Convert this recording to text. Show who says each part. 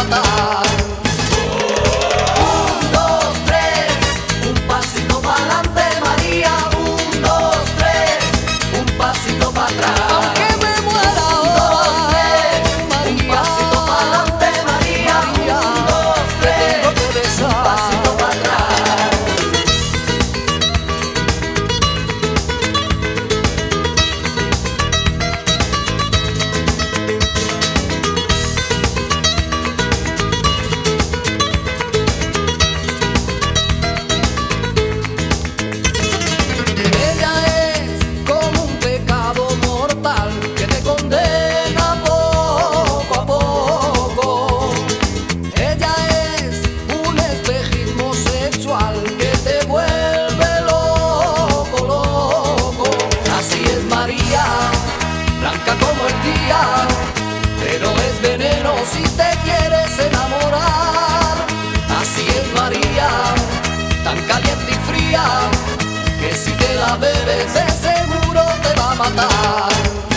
Speaker 1: matar. Un, dos, tres, un pasito pa'lante, María. Un, dos, tres, un pasito para atrás.
Speaker 2: Aunque me muera ahora, María,
Speaker 1: un pasito pa'lante, María. Un, dos, tres,
Speaker 2: tengo que besar.
Speaker 1: un pasito para atrás.
Speaker 2: Ella es como un pecado mortal que te condena poco a poco. Ella es un espejismo sexual que te vuelve loco, loco.
Speaker 1: Así es María, blanca como el día, pero es veneno si te quieres enamorar. Así es María, tan caliente y fría, que si te la bebes de seguro te va a matar.